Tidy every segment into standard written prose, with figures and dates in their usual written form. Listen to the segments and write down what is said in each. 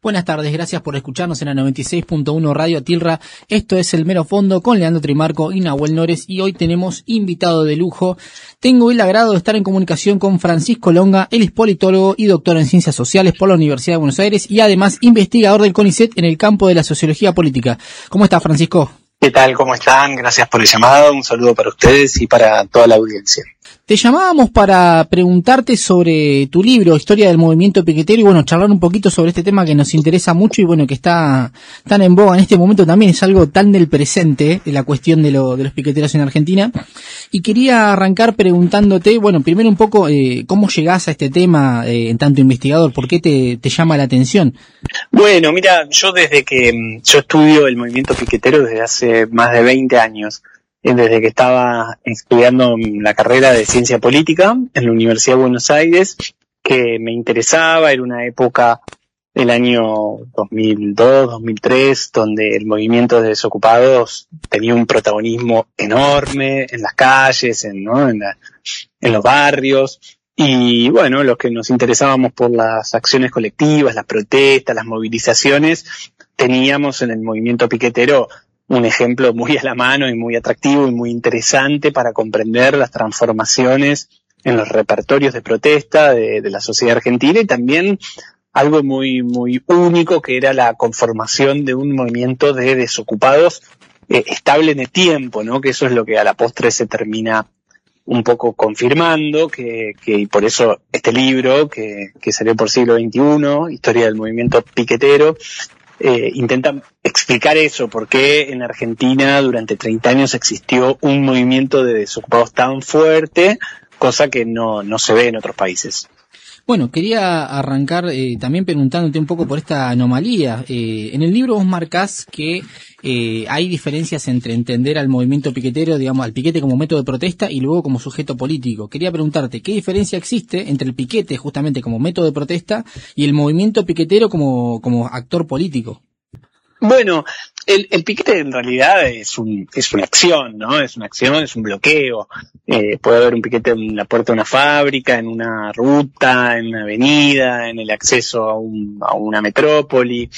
Buenas tardes, gracias por escucharnos en la 96.1 Radio Atilra. Esto es El Mero Fondo con Leandro Trimarco y Nahuel Nores, y hoy tenemos invitado de lujo. Tengo el agrado de estar en comunicación con Francisco Longa. Él es politólogo y doctor en Ciencias Sociales por la Universidad de Buenos Aires y además investigador del CONICET en el campo de la sociología política. ¿Cómo está, Francisco? ¿Qué tal? ¿Cómo están? Gracias por el llamado. Un saludo para ustedes y para toda la audiencia. Te llamábamos para preguntarte sobre tu libro, Historia del Movimiento Piquetero, y bueno, charlar un poquito sobre este tema que nos interesa mucho y bueno, que está tan en boga en este momento también, es algo tan del presente, la cuestión de los piqueteros en Argentina. Y quería arrancar preguntándote, bueno, primero un poco, ¿cómo llegás a este tema en tanto investigador? ¿Por qué te llama la atención? Bueno, mira, yo desde que yo estudio el movimiento piquetero desde hace más de 20 años. Desde que estaba estudiando la carrera de Ciencia Política en la Universidad de Buenos Aires, que me interesaba. Era una época, el año 2002, 2003, donde el movimiento de desocupados tenía un protagonismo enorme en las calles, en los barrios. Y bueno, los que nos interesábamos por las acciones colectivas, las protestas, las movilizaciones, teníamos en el movimiento piquetero un ejemplo muy a la mano y muy atractivo y muy interesante para comprender las transformaciones en los repertorios de protesta de la sociedad argentina, y también algo muy, muy único, que era la conformación de un movimiento de desocupados estable en el tiempo, ¿no? Que eso es lo que a la postre se termina un poco confirmando, que por eso este libro, que salió por Siglo XXI, Historia del Movimiento Piquetero, intenta explicar eso, por qué en Argentina durante 30 años existió un movimiento de desocupados tan fuerte, cosa que no se ve en otros países. Bueno, quería arrancar también preguntándote un poco por esta anomalía. En el libro vos marcás que hay diferencias entre entender al movimiento piquetero, digamos, al piquete como método de protesta y luego como sujeto político. Quería preguntarte, ¿qué diferencia existe entre el piquete justamente como método de protesta y el movimiento piquetero como actor político? Bueno, el piquete en realidad es una acción, ¿no? Es una acción, es un bloqueo. Puede haber un piquete en la puerta de una fábrica, en una ruta, en una avenida, en el acceso a una metrópoli,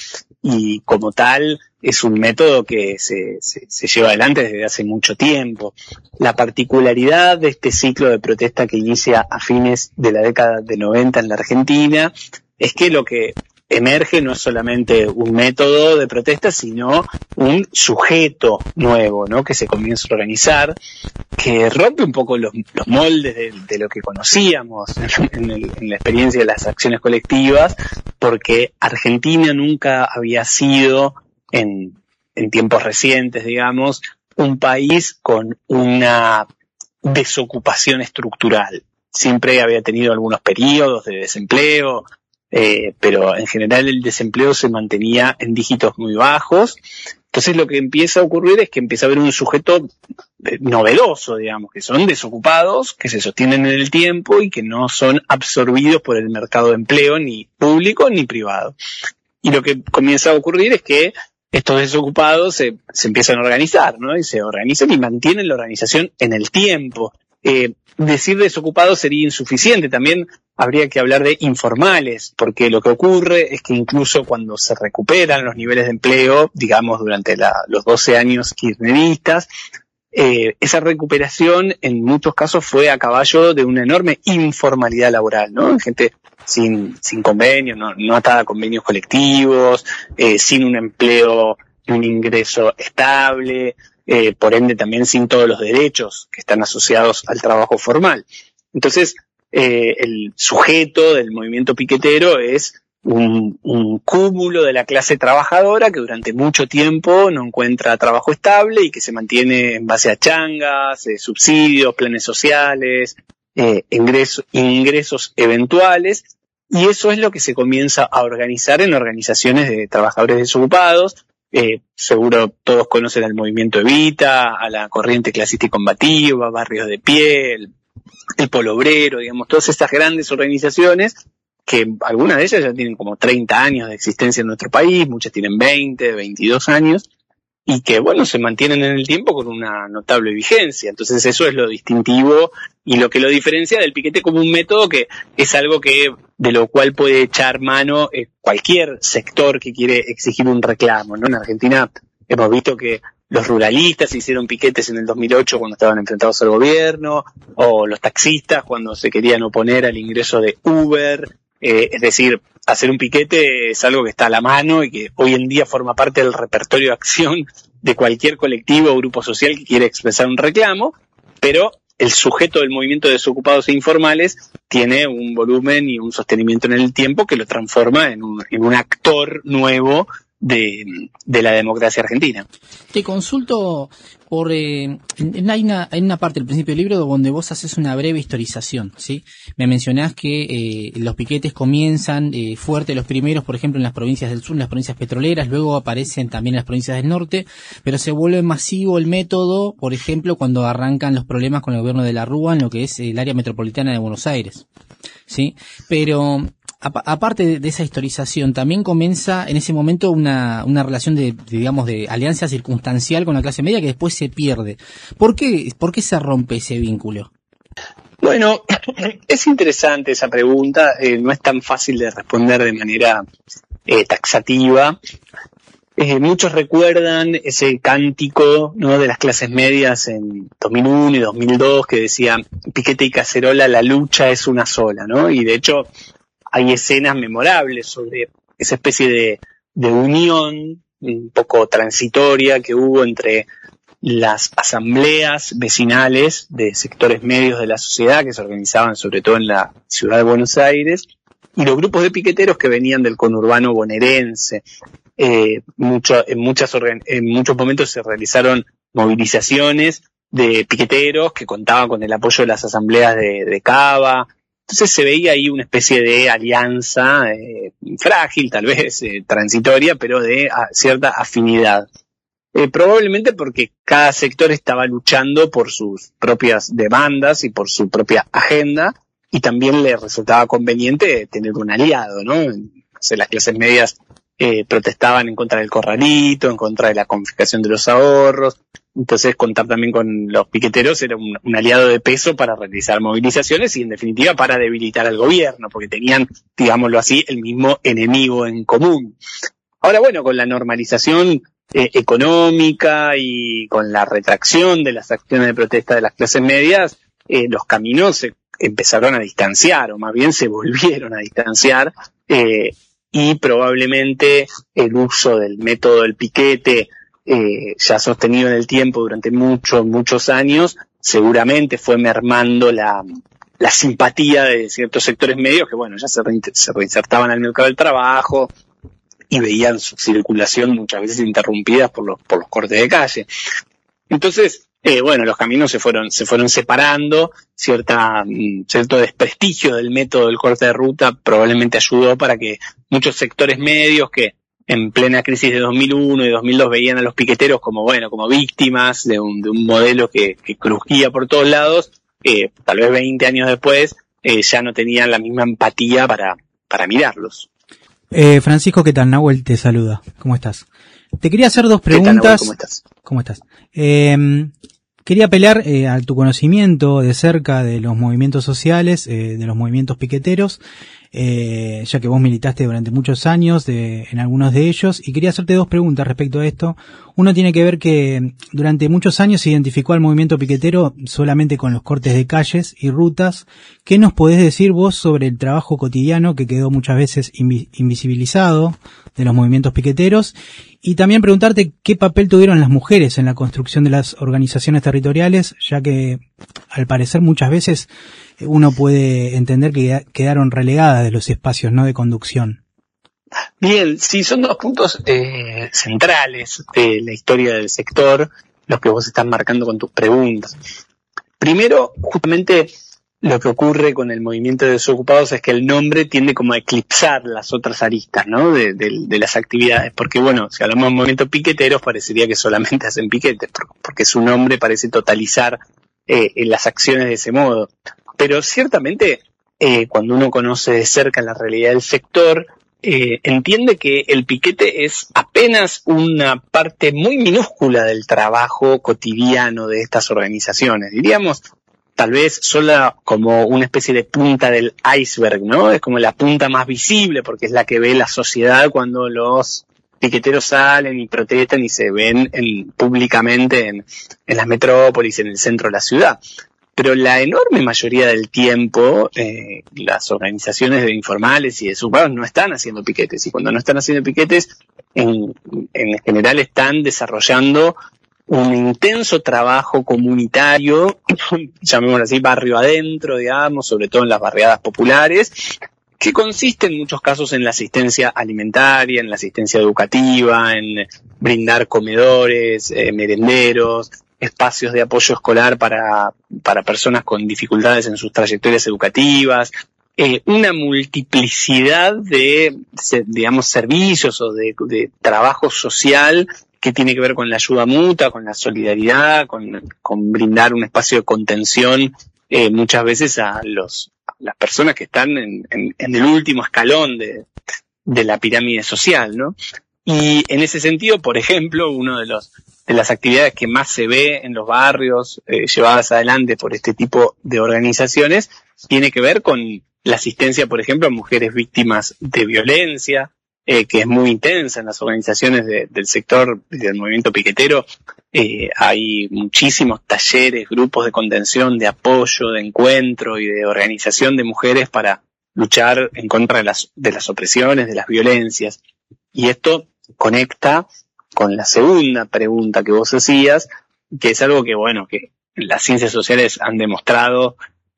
y como tal es un método que se lleva adelante desde hace mucho tiempo. La particularidad de este ciclo de protesta que inicia a fines de la década de 90 en la Argentina es que lo que emerge no es solamente un método de protesta, sino un sujeto nuevo, ¿no? Que se comienza a organizar, que rompe un poco los moldes de lo que conocíamos en la experiencia de las acciones colectivas, porque Argentina nunca había sido, en tiempos recientes, digamos, un país con una desocupación estructural. Siempre había tenido algunos periodos de desempleo, pero en general el desempleo se mantenía en dígitos muy bajos. Entonces lo que empieza a ocurrir es que empieza a haber un sujeto novedoso, digamos, que son desocupados, que se sostienen en el tiempo y que no son absorbidos por el mercado de empleo, ni público ni privado. Y lo que comienza a ocurrir es que estos desocupados se empiezan a organizar, ¿no? Y se organizan y mantienen la organización en el tiempo. Decir desocupados sería insuficiente, también habría que hablar de informales, porque lo que ocurre es que incluso cuando se recuperan los niveles de empleo, digamos durante los 12 años kirchneristas, esa recuperación en muchos casos fue a caballo de una enorme informalidad laboral, ¿no? Gente sin convenios, no atada a convenios colectivos, sin un empleo y un ingreso estable, por ende también sin todos los derechos que están asociados al trabajo formal. Entonces, el sujeto del movimiento piquetero es un cúmulo de la clase trabajadora que durante mucho tiempo no encuentra trabajo estable y que se mantiene en base a changas, subsidios, planes sociales, ingresos eventuales, y eso es lo que se comienza a organizar en organizaciones de trabajadores desocupados. Seguro todos conocen al movimiento Evita, a la corriente clasista y combativa, Barrios de Pie, el Polo Obrero, digamos, todas estas grandes organizaciones que algunas de ellas ya tienen como 30 años de existencia en nuestro país, muchas tienen 20, 22 años, y que, bueno, se mantienen en el tiempo con una notable vigencia. Entonces eso es lo distintivo y lo que lo diferencia del piquete como un método que es algo de lo cual puede echar mano cualquier sector que quiere exigir un reclamo, ¿no? En Argentina hemos visto que los ruralistas hicieron piquetes en el 2008 cuando estaban enfrentados al gobierno, o los taxistas cuando se querían oponer al ingreso de Uber. Es decir, hacer un piquete es algo que está a la mano y que hoy en día forma parte del repertorio de acción de cualquier colectivo o grupo social que quiere expresar un reclamo, pero el sujeto del movimiento de desocupados e informales tiene un volumen y un sostenimiento en el tiempo que lo transforma en un actor nuevo de la democracia argentina. Te consulto hay una parte del principio del libro donde vos haces una breve historización, ¿sí? Me mencionás que los piquetes comienzan fuerte los primeros, por ejemplo, en las provincias del sur, en las provincias petroleras, luego aparecen también en las provincias del norte, pero se vuelve masivo el método, por ejemplo, cuando arrancan los problemas con el gobierno de la Rúa en lo que es el área metropolitana de Buenos Aires, ¿sí? Pero aparte de esa historización, también comienza en ese momento una relación de alianza circunstancial con la clase media que después se pierde. ¿Por qué se rompe ese vínculo? Bueno, es interesante esa pregunta, no es tan fácil de responder de manera taxativa. Muchos recuerdan ese cántico, ¿no?, de las clases medias en 2001 y 2002 que decía piquete y cacerola, la lucha es una sola, ¿no? Y de hecho hay escenas memorables sobre esa especie de unión un poco transitoria que hubo entre las asambleas vecinales de sectores medios de la sociedad que se organizaban sobre todo en la ciudad de Buenos Aires y los grupos de piqueteros que venían del conurbano bonaerense. En muchos momentos se realizaron movilizaciones de piqueteros que contaban con el apoyo de las asambleas de Cava. Entonces se veía ahí una especie de alianza frágil, tal vez transitoria, pero de cierta afinidad. Probablemente porque cada sector estaba luchando por sus propias demandas y por su propia agenda, y también le resultaba conveniente tener un aliado, ¿no? Entonces, las clases medias protestaban en contra del corralito, en contra de la confiscación de los ahorros. Entonces contar también con los piqueteros era un aliado de peso para realizar movilizaciones y en definitiva para debilitar al gobierno, porque tenían, digámoslo así, el mismo enemigo en común. Ahora bueno, con la normalización económica y con la retracción de las acciones de protesta de las clases medias, los caminos se empezaron a distanciar, o más bien se volvieron a distanciar, y probablemente el uso del método del piquete ya sostenido en el tiempo durante muchos años, seguramente fue mermando la simpatía de ciertos sectores medios que, bueno, ya se reinsertaban al mercado del trabajo y veían su circulación muchas veces interrumpidas por los cortes de calle. Entonces, bueno, los caminos se fueron separando, cierto desprestigio del método del corte de ruta probablemente ayudó para que muchos sectores medios que en plena crisis de 2001 y 2002 veían a los piqueteros como víctimas de un modelo que crujía por todos lados, tal vez 20 años después ya no tenían la misma empatía para mirarlos. Francisco, ¿qué tal? Nahuel te saluda. ¿Cómo estás? Te quería hacer dos preguntas. ¿Qué tal, Nahuel? ¿Cómo estás? Quería apelar a tu conocimiento de cerca de los movimientos sociales, de los movimientos piqueteros, ya que vos militaste durante muchos años en algunos de ellos, y quería hacerte dos preguntas respecto a esto. Uno tiene que ver que durante muchos años se identificó al movimiento piquetero solamente con los cortes de calles y rutas. ¿Qué nos podés decir vos sobre el trabajo cotidiano que quedó muchas veces invisibilizado de los movimientos piqueteros? Y también preguntarte qué papel tuvieron las mujeres en la construcción de las organizaciones territoriales, ya que al parecer muchas veces uno puede entender que quedaron relegadas de los espacios, ¿no?, de conducción. Bien, sí, son dos puntos centrales de la historia del sector, los que vos estás marcando con tus preguntas. Primero, justamente lo que ocurre con el movimiento de desocupados es que el nombre tiende como a eclipsar las otras aristas, ¿no?, de las actividades, porque bueno, si hablamos de movimientos piqueteros parecería que solamente hacen piquetes, porque su nombre parece totalizar las acciones de ese modo. Pero ciertamente, cuando uno conoce de cerca la realidad del sector, entiende que el piquete es apenas una parte muy minúscula del trabajo cotidiano de estas organizaciones. Diríamos, tal vez sola como una especie de punta del iceberg, ¿no? Es como la punta más visible porque es la que ve la sociedad cuando los piqueteros salen y protestan y se ven públicamente en las metrópolis, en el centro de la ciudad. Pero la enorme mayoría del tiempo, las organizaciones de informales y desocupados no están haciendo piquetes. Y cuando no están haciendo piquetes, en general están desarrollando un intenso trabajo comunitario, llamémoslo así, barrio adentro, digamos, sobre todo en las barriadas populares, que consiste en muchos casos en la asistencia alimentaria, en la asistencia educativa, en brindar comedores, merenderos, espacios de apoyo escolar para personas con dificultades en sus trayectorias educativas, una multiplicidad de, digamos, servicios o de trabajo social que tiene que ver con la ayuda mutua, con la solidaridad, con brindar un espacio de contención muchas veces a las personas que están en el último escalón de la pirámide social, ¿no? Y en ese sentido, por ejemplo, una de las actividades que más se ve en los barrios llevadas adelante por este tipo de organizaciones tiene que ver con la asistencia, por ejemplo, a mujeres víctimas de violencia, que es muy intensa en las organizaciones del sector del movimiento piquetero. Hay muchísimos talleres, grupos de contención, de apoyo, de encuentro y de organización de mujeres para luchar en contra de las opresiones, de las violencias. Y esto conecta con la segunda pregunta que vos hacías, que es algo que, bueno, que las ciencias sociales han demostrado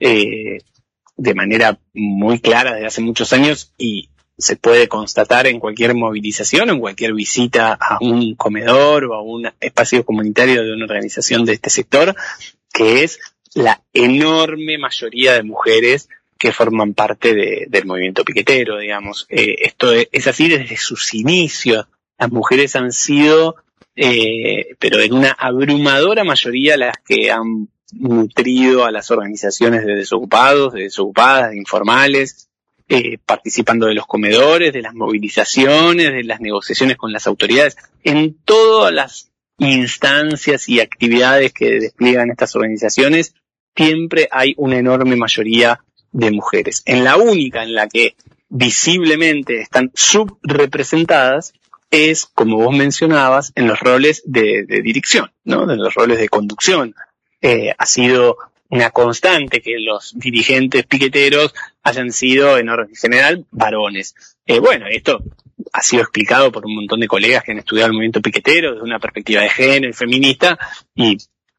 de manera muy clara desde hace muchos años y se puede constatar en cualquier movilización o en cualquier visita a un comedor o a un espacio comunitario de una organización de este sector, que es la enorme mayoría de mujeres que forman parte del movimiento piquetero, digamos. Esto es así desde sus inicios. Las mujeres han sido, pero en una abrumadora mayoría, las que han nutrido a las organizaciones de desocupados, de desocupadas, de informales, participando de los comedores, de las movilizaciones, de las negociaciones con las autoridades, en todas las instancias y actividades que despliegan estas organizaciones, siempre hay una enorme mayoría de mujeres. En la única en la que visiblemente están subrepresentadas es, como vos mencionabas, en los roles de dirección, ¿no? En los roles de conducción. Ha sido una constante que los dirigentes piqueteros hayan sido, en orden general, varones. Bueno, esto ha sido explicado por un montón de colegas que han estudiado el movimiento piquetero desde una perspectiva de género y feminista, y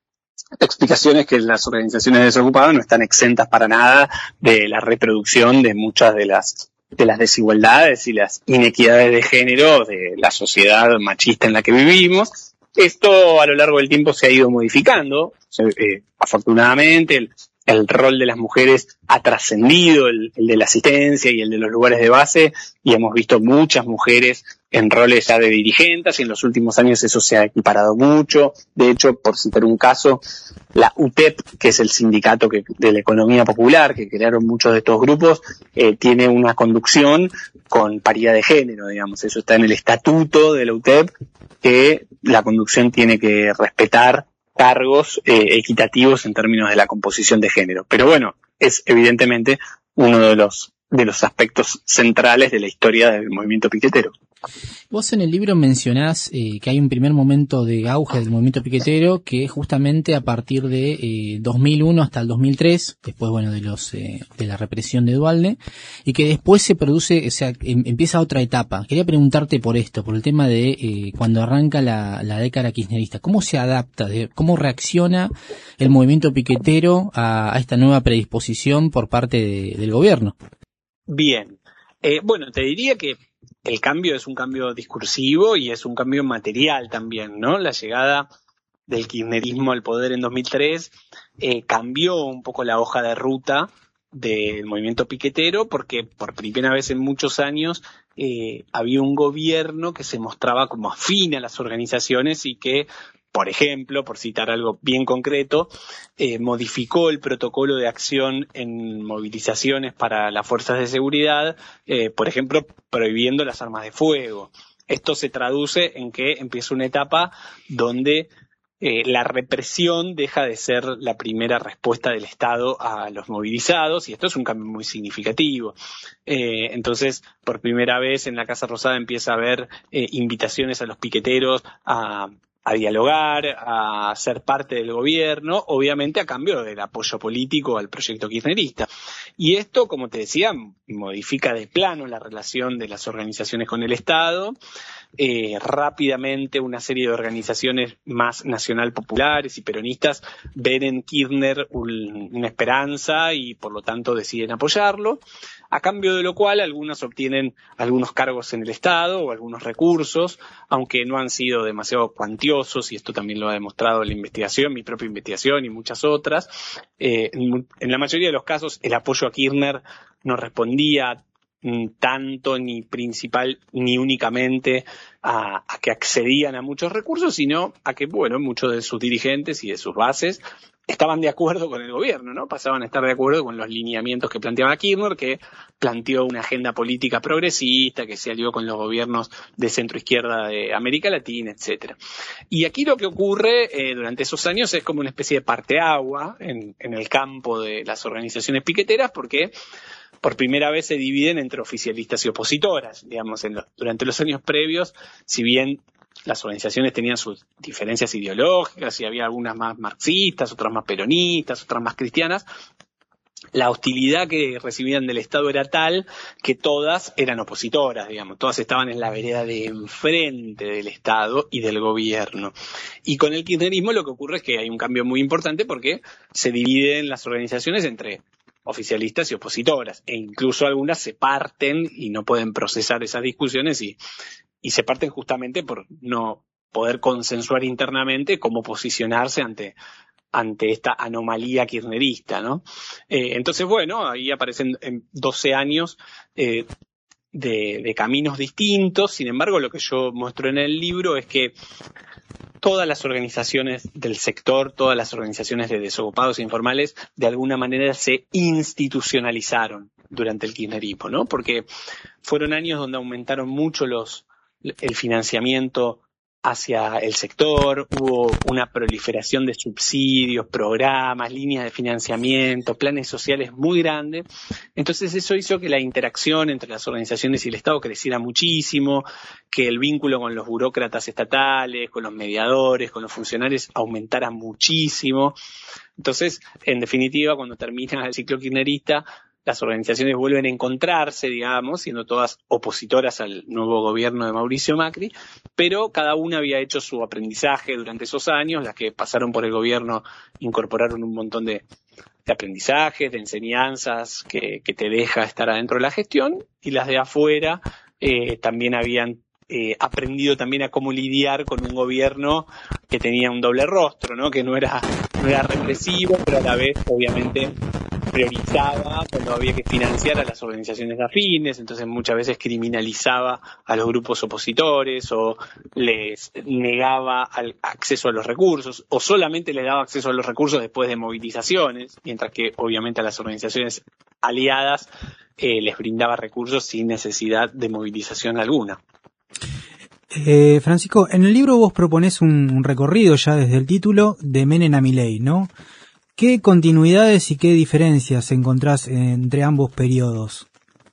la explicación es que las organizaciones de desocupados no están exentas para nada de la reproducción de muchas de las desigualdades y las inequidades de género de la sociedad machista en la que vivimos. Esto a lo largo del tiempo se ha ido modificando. Afortunadamente el rol de las mujeres ha trascendido el de la asistencia y el de los lugares de base, y hemos visto muchas mujeres en roles ya de dirigentes, y en los últimos años eso se ha equiparado mucho. De hecho, por citar un caso, la UTEP, que es el sindicato de la economía popular, que crearon muchos de estos grupos, tiene una conducción con paridad de género, digamos. Eso está en el estatuto de la UTEP, que la conducción tiene que respetar cargos equitativos en términos de la composición de género. Pero bueno, es evidentemente uno de los aspectos centrales de la historia del movimiento piquetero. Vos en el libro mencionás que hay un primer momento de auge del movimiento piquetero que es justamente a partir de 2001 hasta el 2003, después, bueno, de la represión de Duhalde, y que después se produce, o sea, empieza otra etapa. Quería preguntarte por esto, por el tema de cuando arranca la década kirchnerista, ¿cómo se adapta, cómo reacciona el movimiento piquetero a esta nueva predisposición por parte del gobierno? Bien, bueno, te diría que el cambio es un cambio discursivo y es un cambio material también, ¿no? La llegada del kirchnerismo al poder en 2003 cambió un poco la hoja de ruta del movimiento piquetero, porque por primera vez en muchos años había un gobierno que se mostraba como afín a las organizaciones y que por ejemplo, por citar algo bien concreto, modificó el protocolo de acción en movilizaciones para las fuerzas de seguridad, por ejemplo, prohibiendo las armas de fuego. Esto se traduce en que empieza una etapa donde la represión deja de ser la primera respuesta del Estado a los movilizados, y esto es un cambio muy significativo. Entonces, por primera vez en la Casa Rosada empieza a haber invitaciones a los piqueteros a dialogar, a ser parte del gobierno, obviamente a cambio del apoyo político al proyecto kirchnerista. Y esto, como te decía, modifica de plano la relación de las organizaciones con el Estado. Rápidamente una serie de organizaciones más nacional populares y peronistas ven en Kirchner una esperanza y por lo tanto deciden apoyarlo, a cambio de lo cual algunas obtienen algunos cargos en el Estado o algunos recursos, aunque no han sido demasiado cuantiosos, y esto también lo ha demostrado la investigación, mi propia investigación y muchas otras. En la mayoría de los casos el apoyo a Kirchner no respondía tanto ni principal ni únicamente a que accedían a muchos recursos, sino a que, bueno, muchos de sus dirigentes y de sus bases estaban de acuerdo con el gobierno, ¿no? Pasaban a estar de acuerdo con los lineamientos que planteaba Kirchner, que planteó una agenda política progresista, que se alió con los gobiernos de centro-izquierda de América Latina, etcétera. Y aquí lo que ocurre durante esos años es como una especie de parteagua en el campo de las organizaciones piqueteras, porque por primera vez se dividen entre oficialistas y opositoras. Digamos, durante los años previos, si bien las organizaciones tenían sus diferencias ideológicas y había algunas más marxistas, otras más peronistas, otras más cristianas, la hostilidad que recibían del Estado era tal que todas eran opositoras, digamos, todas estaban en la vereda de enfrente del Estado y del gobierno. Y con el kirchnerismo lo que ocurre es que hay un cambio muy importante, porque se dividen las organizaciones entre oficialistas y opositoras, e incluso algunas se parten y no pueden procesar esas discusiones y se parten justamente por no poder consensuar internamente cómo posicionarse ante esta anomalía kirchnerista, ¿no? Entonces, bueno, ahí aparecen 12 años de caminos distintos. Sin embargo, lo que yo muestro en el libro es que todas las organizaciones del sector, todas las organizaciones de desocupados informales, de alguna manera se institucionalizaron durante el kirchnerismo, ¿no? Porque fueron años donde aumentaron mucho el financiamiento hacia el sector, hubo una proliferación de subsidios, programas, líneas de financiamiento, planes sociales muy grandes. Entonces eso hizo que la interacción entre las organizaciones y el Estado creciera muchísimo, que el vínculo con los burócratas estatales, con los mediadores, con los funcionarios aumentara muchísimo. Entonces, en definitiva, cuando termina el ciclo kirchnerista, las organizaciones vuelven a encontrarse, digamos, siendo todas opositoras al nuevo gobierno de Mauricio Macri, pero cada una había hecho su aprendizaje durante esos años. Las que pasaron por el gobierno incorporaron un montón de aprendizajes, de enseñanzas que te deja estar adentro de la gestión, y las de afuera también habían aprendido también a cómo lidiar con un gobierno que tenía un doble rostro, ¿no? Que no era represivo, pero a la vez, obviamente, priorizaba cuando había que financiar a las organizaciones afines. Entonces muchas veces criminalizaba a los grupos opositores o les negaba acceso a los recursos, o solamente les daba acceso a los recursos después de movilizaciones, mientras que obviamente a las organizaciones aliadas les brindaba recursos sin necesidad de movilización alguna. Francisco, en el libro vos proponés un recorrido ya desde el título de Menem a Milei, ¿no? ¿Qué continuidades y qué diferencias encontrás entre ambos periodos?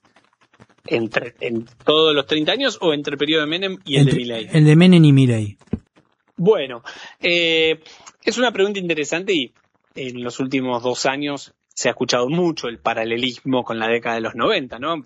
¿En todos los 30 años o entre el periodo de Menem y el de Milei? El de Menem y Milei. Bueno, es una pregunta interesante, y en los últimos 2 años se ha escuchado mucho el paralelismo con la década de los 90, ¿no?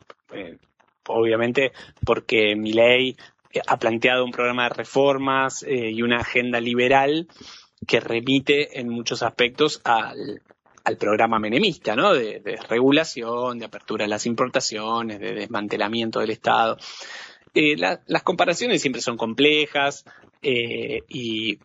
Obviamente porque Milei ha planteado un programa de reformas y una agenda liberal que remite en muchos aspectos al programa menemista, ¿no? De regulación, de apertura a las importaciones, de desmantelamiento del Estado. Las comparaciones siempre son complejas y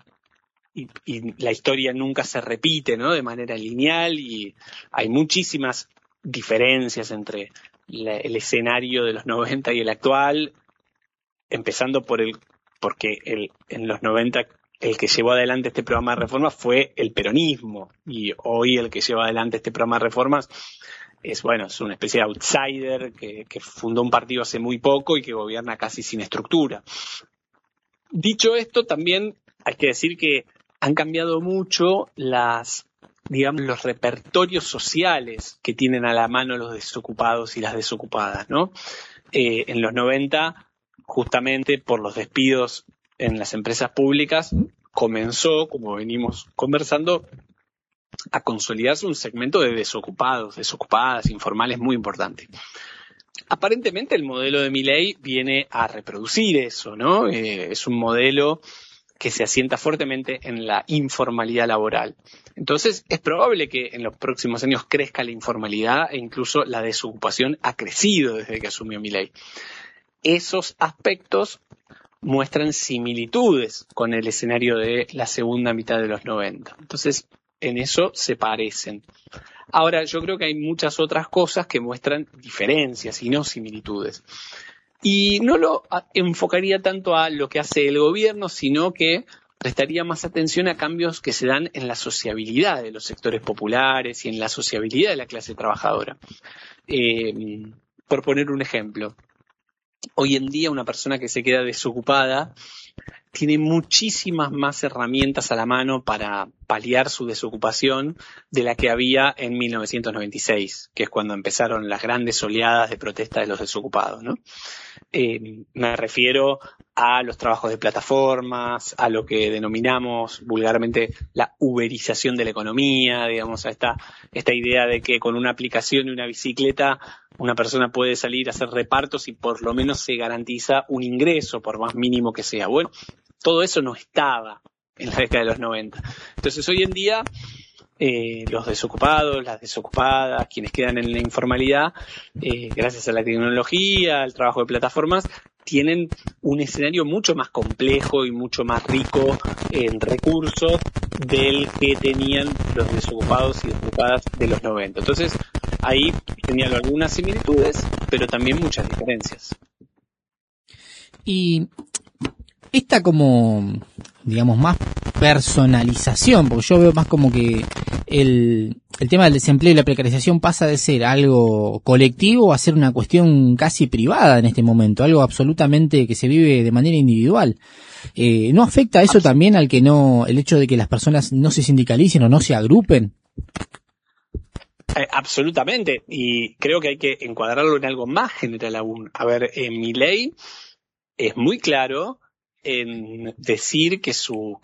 la historia nunca se repite, ¿no? De manera lineal, y hay muchísimas diferencias entre el escenario de los 90 y el actual, empezando porque en los 90 el que llevó adelante este programa de reformas fue el peronismo, y hoy el que lleva adelante este programa de reformas es una especie de outsider que fundó un partido hace muy poco y que gobierna casi sin estructura. Dicho esto, también hay que decir que han cambiado mucho los repertorios sociales que tienen a la mano los desocupados y las desocupadas, ¿no? En los 90, justamente por los despidos en las empresas públicas, comenzó, como venimos conversando, a consolidarse un segmento de desocupados, desocupadas, informales muy importante. Aparentemente el modelo de Milei viene a reproducir eso, ¿no? Es un modelo que se asienta fuertemente en la informalidad laboral. Entonces, es probable que en los próximos años crezca la informalidad e incluso la desocupación ha crecido desde que asumió Milei. Esos aspectos muestran similitudes con el escenario de la segunda mitad de los 90. Entonces, en eso se parecen. Ahora, yo creo que hay muchas otras cosas que muestran diferencias y no similitudes. Y no lo enfocaría tanto a lo que hace el gobierno, sino que prestaría más atención a cambios que se dan en la sociabilidad de los sectores populares y en la sociabilidad de la clase trabajadora. Por poner un ejemplo, hoy en día una persona que se queda desocupada tiene muchísimas más herramientas a la mano para paliar su desocupación de la que había en 1996, que es cuando empezaron las grandes oleadas de protesta de los desocupados, ¿no? Me refiero a los trabajos de plataformas, a lo que denominamos vulgarmente la uberización de la economía, digamos, a esta idea de que con una aplicación y una bicicleta una persona puede salir a hacer repartos y por lo menos se garantiza un ingreso, por más mínimo que sea. Bueno, todo eso no estaba en la década de los 90. Entonces hoy en día los desocupados, las desocupadas, quienes quedan en la informalidad, gracias a la tecnología, al trabajo de plataformas, tienen un escenario mucho más complejo y mucho más rico en recursos del que tenían los desocupados y desocupadas de los 90. Entonces, ahí tenían algunas similitudes, pero también muchas diferencias. Y esta como, digamos, más personalización, porque yo veo más como que el tema del desempleo y la precarización pasa de ser algo colectivo a ser una cuestión casi privada en este momento, algo absolutamente que se vive de manera individual. ¿No afecta eso también al que el hecho de que las personas no se sindicalicen o no se agrupen? Absolutamente, y creo que hay que encuadrarlo en algo más general aún. A ver, Milei es muy claro en decir que su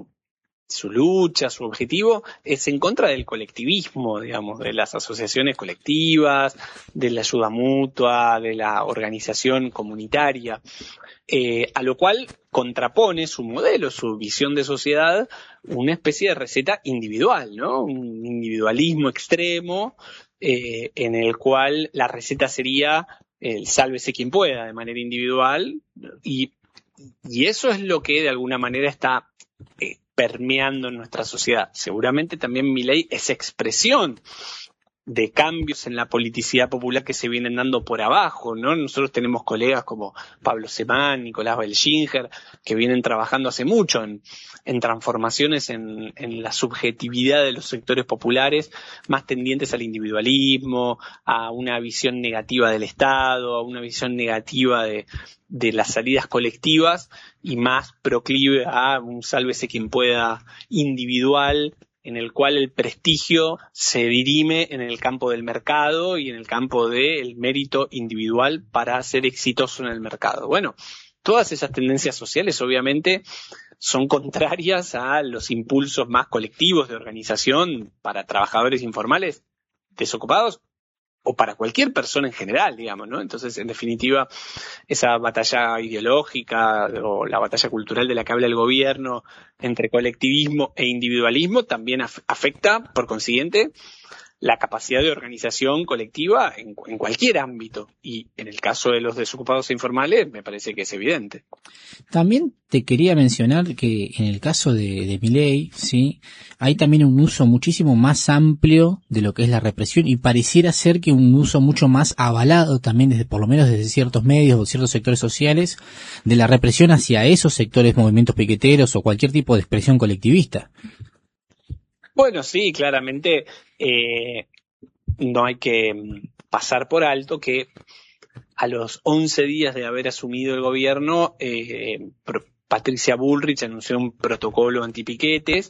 lucha, su objetivo es en contra del colectivismo, digamos, de las asociaciones colectivas, de la ayuda mutua, de la organización comunitaria, a lo cual contrapone su modelo, su visión de sociedad, una especie de receta individual, ¿no? Un individualismo extremo en el cual la receta sería el sálvese quien pueda de manera individual, y eso es lo que de alguna manera está permeando en nuestra sociedad. Seguramente también Milei es expresión de cambios en la politicidad popular que se vienen dando por abajo, ¿no? Nosotros tenemos colegas como Pablo Semán, Nicolás Belchinger, que vienen trabajando hace mucho en transformaciones en la subjetividad de los sectores populares, más tendientes al individualismo, a una visión negativa del Estado, a una visión negativa de las salidas colectivas y más proclive a un sálvese quien pueda individual, en el cual el prestigio se dirime en el campo del mercado y en el campo del mérito individual para ser exitoso en el mercado. Bueno, todas esas tendencias sociales obviamente son contrarias a los impulsos más colectivos de organización para trabajadores informales desocupados o para cualquier persona en general, digamos, ¿no? Entonces, en definitiva, esa batalla ideológica o la batalla cultural de la que habla el gobierno entre colectivismo e individualismo también afecta, por consiguiente, la capacidad de organización colectiva en cualquier ámbito. Y en el caso de los desocupados informales me parece que es evidente. También te quería mencionar que en el caso de Milei, ¿sí? Hay también un uso muchísimo más amplio de lo que es la represión y pareciera ser que un uso mucho más avalado también desde, por lo menos desde ciertos medios o ciertos sectores sociales, de la represión hacia esos sectores, movimientos piqueteros o cualquier tipo de expresión colectivista. Bueno, sí, claramente no hay que pasar por alto que a los 11 días de haber asumido el gobierno, Patricia Bullrich anunció un protocolo antipiquetes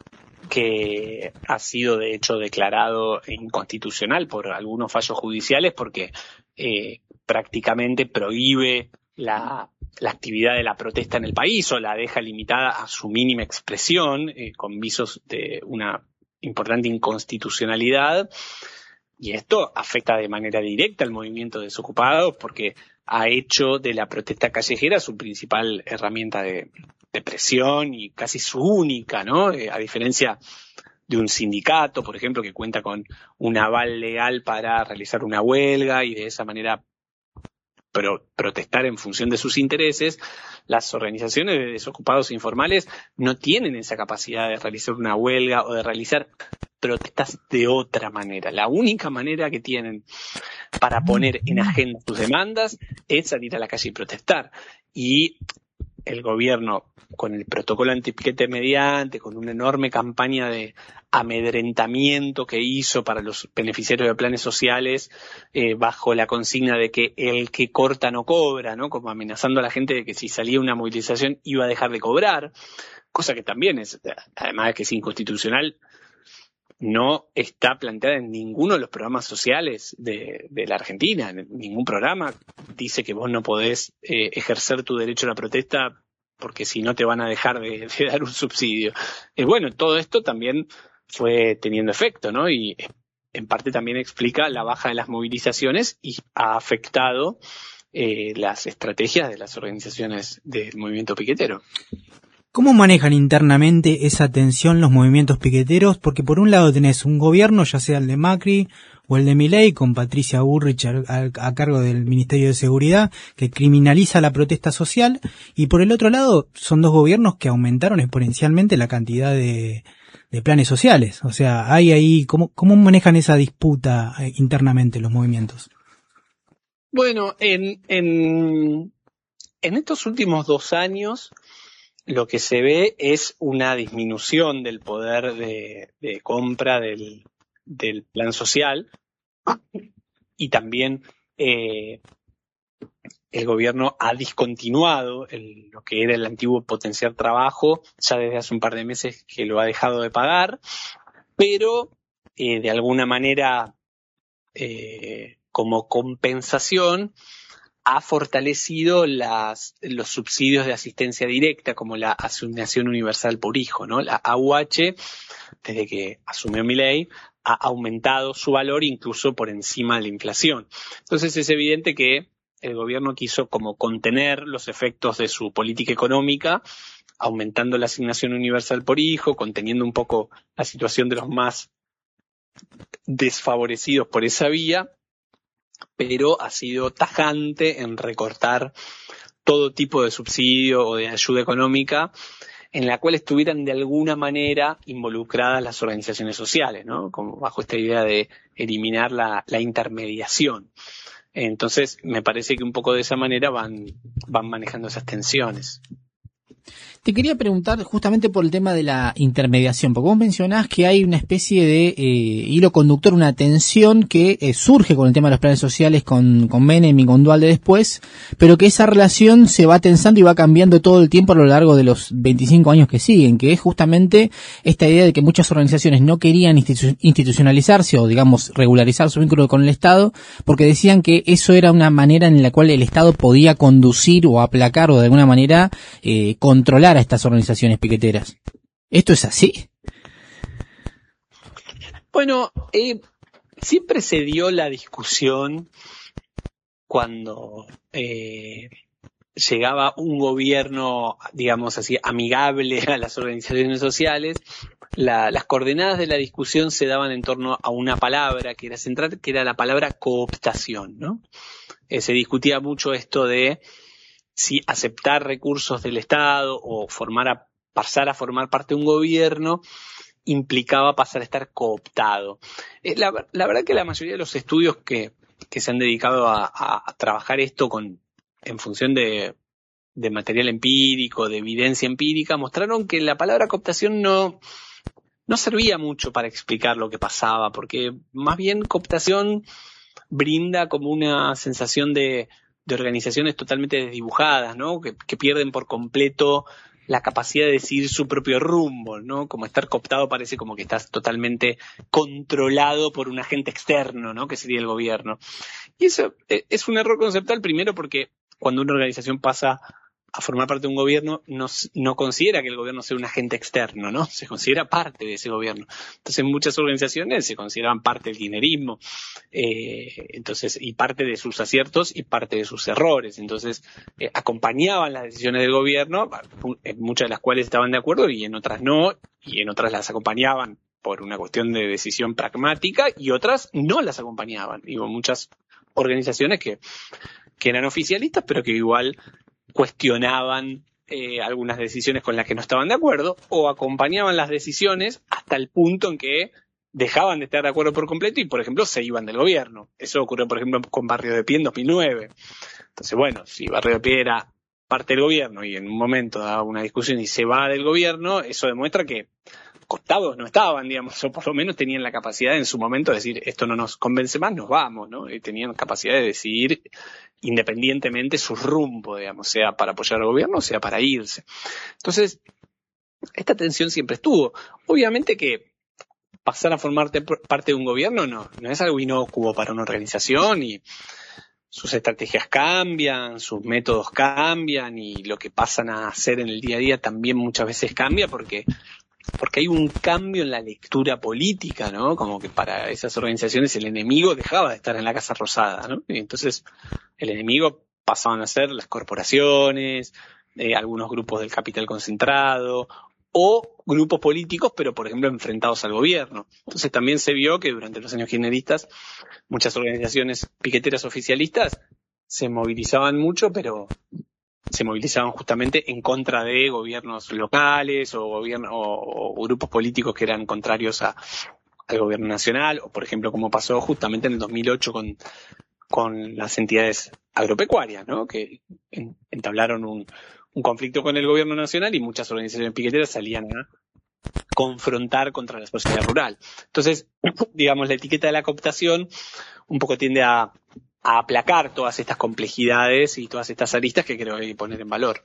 que ha sido de hecho declarado inconstitucional por algunos fallos judiciales porque prácticamente prohíbe la actividad de la protesta en el país o la deja limitada a su mínima expresión, con visos de una importante inconstitucionalidad. Y esto afecta de manera directa al movimiento desocupado porque ha hecho de la protesta callejera su principal herramienta de presión y casi su única, ¿no? A diferencia de un sindicato, por ejemplo, que cuenta con un aval legal para realizar una huelga y de esa manera protestar en función de sus intereses, las organizaciones de desocupados informales no tienen esa capacidad de realizar una huelga o de realizar protestas de otra manera. La única manera que tienen para poner en agenda sus demandas es salir a la calle y protestar. Y el gobierno, con el protocolo antipiquete mediante, con una enorme campaña de amedrentamiento que hizo para los beneficiarios de planes sociales, bajo la consigna de que el que corta no cobra, ¿no? Como amenazando a la gente de que si salía una movilización iba a dejar de cobrar, cosa que también es, además de que es inconstitucional, no está planteada en ninguno de los programas sociales de la Argentina. Ningún programa dice que vos no podés ejercer tu derecho a la protesta porque si no te van a dejar de dar un subsidio. Bueno, todo esto también fue teniendo efecto, ¿no? Y en parte también explica la baja de las movilizaciones y ha afectado las estrategias de las organizaciones del movimiento piquetero. ¿Cómo manejan internamente esa tensión los movimientos piqueteros? Porque por un lado tenés un gobierno, ya sea el de Macri o el de Milei, con Patricia Bullrich a cargo del Ministerio de Seguridad, que criminaliza la protesta social, y por el otro lado son dos gobiernos que aumentaron exponencialmente la cantidad de planes sociales. O sea, hay ahí, ¿cómo manejan esa disputa internamente los movimientos? Bueno, en estos últimos 2 años lo que se ve es una disminución del poder de compra del plan social y también el gobierno ha discontinuado lo que era el antiguo potenciar trabajo ya desde hace un par de meses que lo ha dejado de pagar, pero de alguna manera como compensación ha fortalecido los subsidios de asistencia directa, como la Asignación Universal por Hijo, ¿no? La AUH, desde que asumió Milei, ha aumentado su valor incluso por encima de la inflación. Entonces es evidente que el gobierno quiso como contener los efectos de su política económica, aumentando la Asignación Universal por Hijo, conteniendo un poco la situación de los más desfavorecidos por esa vía, pero ha sido tajante en recortar todo tipo de subsidio o de ayuda económica en la cual estuvieran de alguna manera involucradas las organizaciones sociales, ¿no? Como bajo esta idea de eliminar la intermediación. Entonces, me parece que un poco de esa manera van manejando esas tensiones. Te quería preguntar justamente por el tema de la intermediación, porque vos mencionás que hay una especie de hilo conductor, una tensión que surge con el tema de los planes sociales con Menem y con Duhalde después, pero que esa relación se va tensando y va cambiando todo el tiempo a lo largo de los 25 años que siguen, que es justamente esta idea de que muchas organizaciones no querían institucionalizarse o, digamos, regularizar su vínculo con el Estado, porque decían que eso era una manera en la cual el Estado podía conducir o aplacar o de alguna manera controlar a estas organizaciones piqueteras. ¿Esto es así? Bueno, siempre se dio la discusión cuando llegaba un gobierno, digamos así, amigable a las organizaciones sociales, las coordenadas de la discusión se daban en torno a una palabra que era central, que era la palabra cooptación, ¿no? Se discutía mucho esto de si aceptar recursos del Estado o pasar a formar parte de un gobierno implicaba pasar a estar cooptado. La verdad que la mayoría de los estudios que se han dedicado a trabajar esto en función de material empírico, de evidencia empírica, mostraron que la palabra cooptación no servía mucho para explicar lo que pasaba, porque más bien cooptación brinda como una sensación de organizaciones totalmente desdibujadas, ¿no? Que pierden por completo la capacidad de decidir su propio rumbo, ¿no? Como estar cooptado parece como que estás totalmente controlado por un agente externo, ¿no? Que sería el gobierno. Y eso es un error conceptual, primero porque cuando una organización pasa a formar parte de un gobierno, no considera que el gobierno sea un agente externo, ¿no? Se considera parte de ese gobierno. Entonces, muchas organizaciones se consideraban parte del kirchnerismo, y parte de sus aciertos y parte de sus errores. Entonces, acompañaban las decisiones del gobierno, en muchas de las cuales estaban de acuerdo y en otras no, y en otras las acompañaban por una cuestión de decisión pragmática y otras no las acompañaban. Y hubo muchas organizaciones que eran oficialistas, pero que igual cuestionaban algunas decisiones con las que no estaban de acuerdo o acompañaban las decisiones hasta el punto en que dejaban de estar de acuerdo por completo y, por ejemplo, se iban del gobierno. Eso ocurrió, por ejemplo, con Barrio de Pie en 2009. Entonces, bueno, si Barrio de Pie era parte del gobierno y en un momento daba una discusión y se va del gobierno, eso demuestra que cooptados no estaban, digamos, o por lo menos tenían la capacidad en su momento de decir, esto no nos convence más, nos vamos, ¿no? Y tenían capacidad de decidir independientemente su rumbo, digamos, sea para apoyar al gobierno, sea para irse. Entonces, esta tensión siempre estuvo. Obviamente que pasar a formar parte de un gobierno no es algo inocuo para una organización y sus estrategias cambian, sus métodos cambian y lo que pasan a hacer en el día a día también muchas veces cambia porque hay un cambio en la lectura política, ¿no? Como que para esas organizaciones el enemigo dejaba de estar en la Casa Rosada, ¿no? Y entonces el enemigo pasaban a ser las corporaciones, algunos grupos del capital concentrado o grupos políticos, pero por ejemplo enfrentados al gobierno. Entonces también se vio que durante los años kirchneristas muchas organizaciones piqueteras oficialistas se movilizaban mucho, pero se movilizaban justamente en contra de gobiernos locales o grupos políticos que eran contrarios al gobierno nacional, o por ejemplo como pasó justamente en el 2008 con las entidades agropecuarias, ¿no? Que entablaron un conflicto con el gobierno nacional y muchas organizaciones piqueteras salían a confrontar contra la sociedad rural. Entonces, digamos, la etiqueta de la cooptación un poco tiende a aplacar todas estas complejidades y todas estas aristas que creo que hay que poner en valor.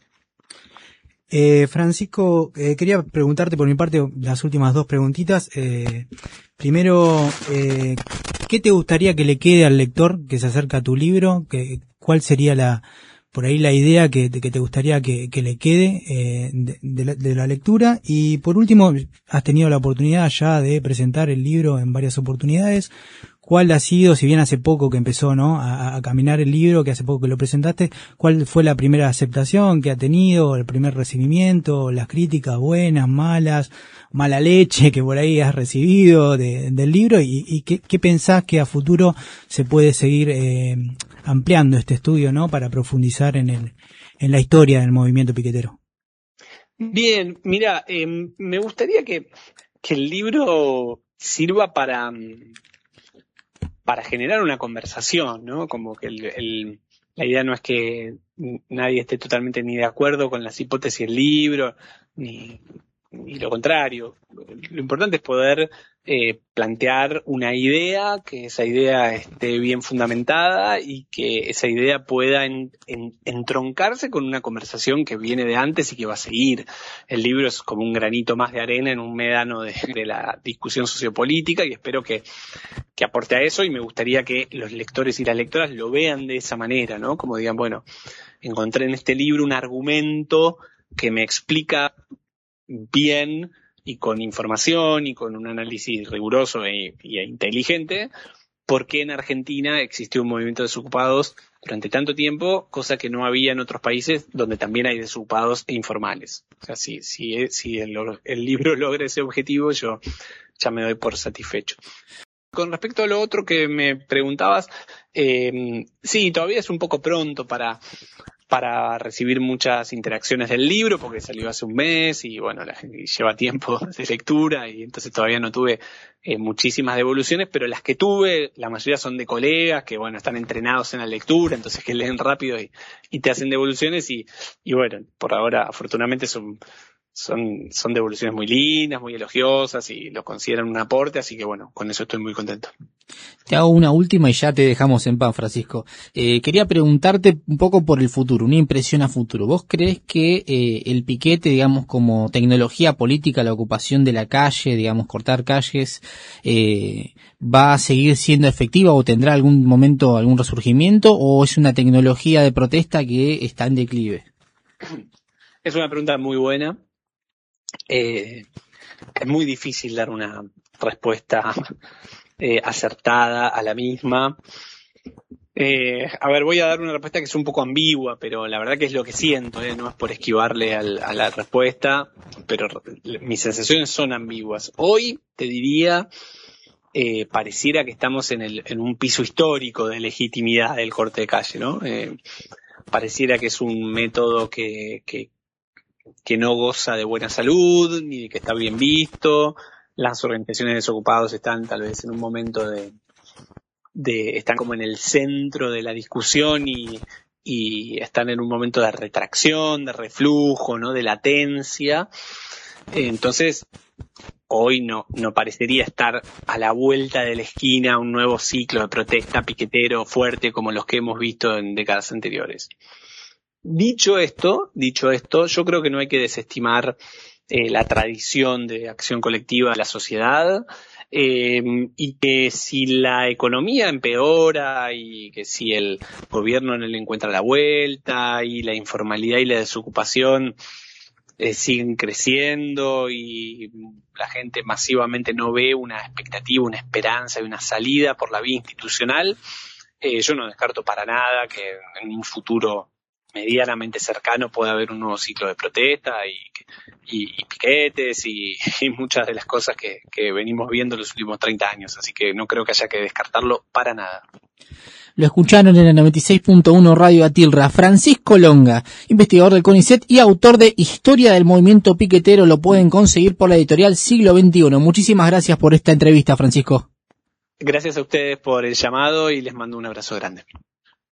Francisco, quería preguntarte por mi parte las últimas dos preguntitas. Primero, ¿qué te gustaría que le quede al lector que se acerca a tu libro? ¿Cuál sería por ahí la idea que te gustaría que le quede de la lectura? Y por último, has tenido la oportunidad ya de presentar el libro en varias oportunidades. ¿Cuál ha sido, si bien hace poco que empezó, ¿no?, a caminar el libro, que hace poco que lo presentaste, cuál fue la primera aceptación que ha tenido, el primer recibimiento, las críticas buenas, malas, mala leche que por ahí has recibido del libro y qué pensás que a futuro se puede seguir ampliando este estudio, ¿no?, para profundizar en la historia del movimiento piquetero? Bien, mira, me gustaría que el libro sirva para generar una conversación, ¿no? Como que la idea no es que nadie esté totalmente ni de acuerdo con las hipótesis del libro, ni lo contrario. Lo importante es poder plantear una idea, que esa idea esté bien fundamentada y que esa idea pueda entroncarse con una conversación que viene de antes y que va a seguir. El libro es como un granito más de arena en un médano de la discusión sociopolítica y espero que aporte a eso y me gustaría que los lectores y las lectoras lo vean de esa manera, ¿no? Como digan, bueno, encontré en este libro un argumento que me explica bien y con información y con un análisis riguroso e inteligente por qué en Argentina existió un movimiento de desocupados durante tanto tiempo, cosa que no había en otros países donde también hay desocupados e informales. O sea, si el libro logra ese objetivo, yo ya me doy por satisfecho. Con respecto a lo otro que me preguntabas, sí, todavía es un poco pronto para recibir muchas interacciones del libro, porque salió hace un mes y bueno, lleva tiempo de lectura y entonces todavía no tuve muchísimas devoluciones, pero las que tuve, la mayoría son de colegas que bueno, están entrenados en la lectura, entonces que leen rápido y te hacen devoluciones y bueno, por ahora afortunadamente son devoluciones muy lindas, muy elogiosas y lo consideran un aporte, así que bueno, con eso estoy muy contento. Te hago una última y ya te dejamos en paz, Francisco. Quería preguntarte un poco por el futuro, una impresión a futuro. ¿Vos crees que el piquete, digamos, como tecnología política, la ocupación de la calle, digamos, cortar calles, va a seguir siendo efectiva o tendrá algún momento algún resurgimiento, o es una tecnología de protesta que está en declive? Es una pregunta muy buena. Es muy difícil dar una respuesta acertada a la misma. A ver, voy a dar una respuesta que es un poco ambigua, pero la verdad que es lo que siento, no es por esquivarle a la respuesta, pero mis sensaciones son ambiguas. Hoy te diría, pareciera que estamos en un piso histórico de legitimidad del corte de calle, ¿no? Pareciera que es un método que no goza de buena salud, ni de que está bien visto. Las organizaciones de desocupados están tal vez en un momento están como en el centro de la discusión y están en un momento de retracción, de reflujo, ¿no? De latencia. Entonces, hoy no parecería estar a la vuelta de la esquina un nuevo ciclo de protesta piquetero fuerte como los que hemos visto en décadas anteriores. Dicho esto, yo creo que no hay que desestimar la tradición de acción colectiva de la sociedad, y que si la economía empeora y que si el gobierno no le encuentra la vuelta y la informalidad y la desocupación siguen creciendo y la gente masivamente no ve una expectativa, una esperanza y una salida por la vía institucional, yo no descarto para nada que en un futuro medianamente cercano puede haber un nuevo ciclo de protesta y piquetes y muchas de las cosas que venimos viendo los últimos 30 años, así que no creo que haya que descartarlo para nada. Lo escucharon en la 96.1 Radio Atilra. Francisco Longa, investigador del CONICET y autor de Historia del Movimiento Piquetero, lo pueden conseguir por la editorial Siglo XXI. Muchísimas gracias por esta entrevista, Francisco. Gracias a ustedes por el llamado y les mando un abrazo grande.